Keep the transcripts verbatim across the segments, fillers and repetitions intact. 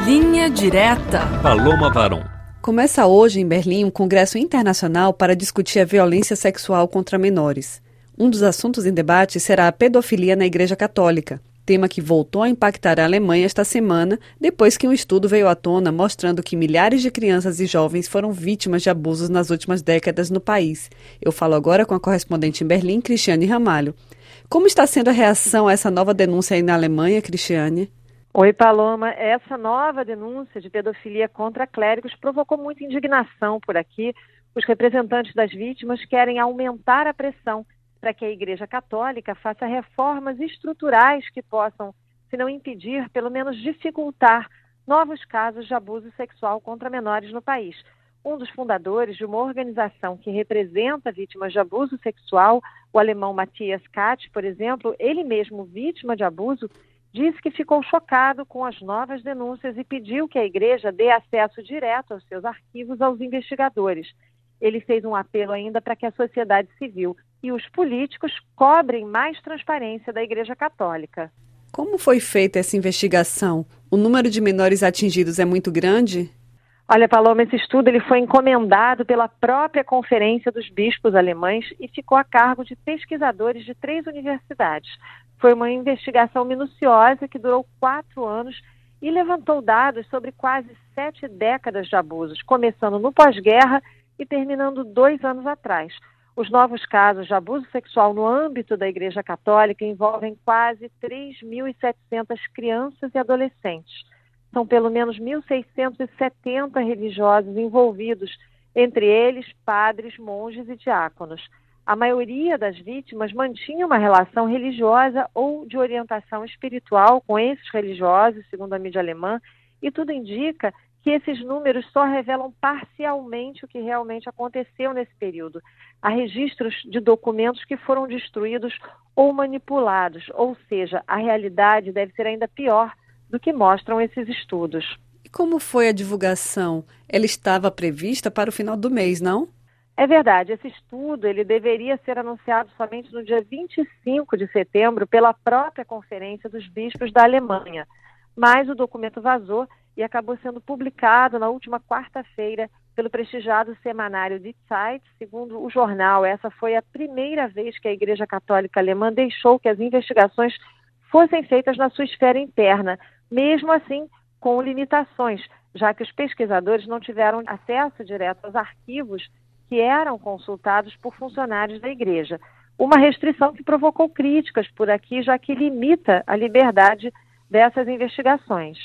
Linha Direta. Paloma Varon. Começa hoje em Berlim um congresso internacional para discutir a violência sexual contra menores. Um dos assuntos em debate será a pedofilia na Igreja Católica, tema que voltou a impactar a Alemanha esta semana, depois que um estudo veio à tona mostrando que milhares de crianças e jovens foram vítimas de abusos nas últimas décadas no país. Eu falo agora com a correspondente em Berlim, Cristiane Ramalho. Como está sendo a reação a essa nova denúncia aí na Alemanha, Cristiane? Oi, Paloma. Essa nova denúncia de pedofilia contra clérigos provocou muita indignação por aqui. Os representantes das vítimas querem aumentar a pressão para que a Igreja Católica faça reformas estruturais que possam, se não impedir, pelo menos dificultar novos casos de abuso sexual contra menores no país. Um dos fundadores de uma organização que representa vítimas de abuso sexual, o alemão Matthias Katz, por exemplo, ele mesmo vítima de abuso, disse que ficou chocado com as novas denúncias e pediu que a Igreja dê acesso direto aos seus arquivos aos investigadores. Ele fez um apelo ainda para que a sociedade civil e os políticos cobrem mais transparência da Igreja Católica. Como foi feita essa investigação? O número de menores atingidos é muito grande? Olha, Paloma, esse estudo ele foi encomendado pela própria Conferência dos Bispos Alemães e ficou a cargo de pesquisadores de três universidades. Foi uma investigação minuciosa que durou quatro anos e levantou dados sobre quase sete décadas de abusos, começando no pós-guerra e terminando dois anos atrás. Os novos casos de abuso sexual no âmbito da Igreja Católica envolvem quase três mil e setecentas crianças e adolescentes. São pelo menos mil seiscentos e setenta religiosos envolvidos, entre eles padres, monges e diáconos. A maioria das vítimas mantinha uma relação religiosa ou de orientação espiritual com esses religiosos, segundo a mídia alemã, e tudo indica que esses números só revelam parcialmente o que realmente aconteceu nesse período. Há registros de documentos que foram destruídos ou manipulados, ou seja, a realidade deve ser ainda pior do que mostram esses estudos. E como foi a divulgação? Ela estava prevista para o final do mês, não? É verdade, esse estudo ele deveria ser anunciado somente no dia vinte e cinco de setembro pela própria Conferência dos Bispos da Alemanha, mas o documento vazou e acabou sendo publicado na última quarta-feira pelo prestigiado semanário Die Zeit. Segundo o jornal, essa foi a primeira vez que a Igreja Católica Alemã deixou que as investigações fossem feitas na sua esfera interna, mesmo assim com limitações, já que os pesquisadores não tiveram acesso direto aos arquivos que eram consultados por funcionários da Igreja. Uma restrição que provocou críticas por aqui, já que limita a liberdade dessas investigações.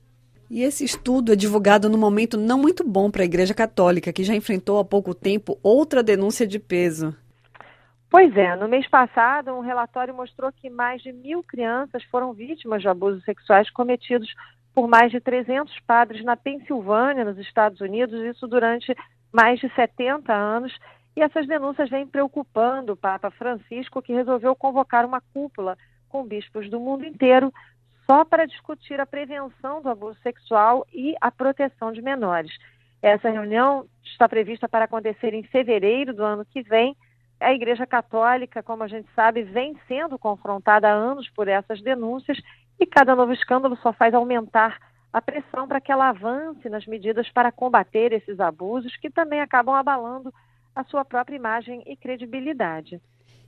E esse estudo é divulgado num momento não muito bom para a Igreja Católica, que já enfrentou há pouco tempo outra denúncia de peso. Pois é, no mês passado, um relatório mostrou que mais de mil crianças foram vítimas de abusos sexuais cometidos por mais de trezentos padres na Pensilvânia, nos Estados Unidos, isso durante mais de setenta anos, e essas denúncias vêm preocupando o Papa Francisco, que resolveu convocar uma cúpula com bispos do mundo inteiro só para discutir a prevenção do abuso sexual e a proteção de menores. Essa reunião está prevista para acontecer em fevereiro do ano que vem. A Igreja Católica, como a gente sabe, vem sendo confrontada há anos por essas denúncias e cada novo escândalo só faz aumentar a pressão para que ela avance nas medidas para combater esses abusos que também acabam abalando a sua própria imagem e credibilidade.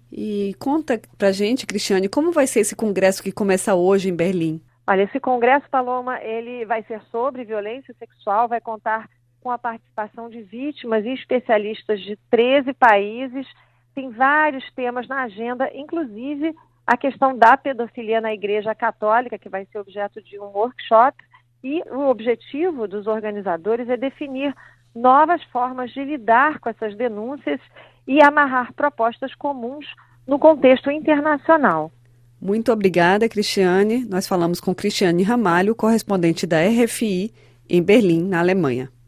E conta pra gente, Cristiane, como vai ser esse congresso que começa hoje em Berlim? Olha, esse congresso, Paloma, ele vai ser sobre violência sexual, vai contar com a participação de vítimas e especialistas de treze países. Tem vários temas na agenda, inclusive a questão da pedofilia na Igreja Católica, que vai ser objeto de um workshop. E o objetivo dos organizadores é definir novas formas de lidar com essas denúncias e amarrar propostas comuns no contexto internacional. Muito obrigada, Cristiane. Nós falamos com Cristiane Ramalho, correspondente da R F I em Berlim, na Alemanha.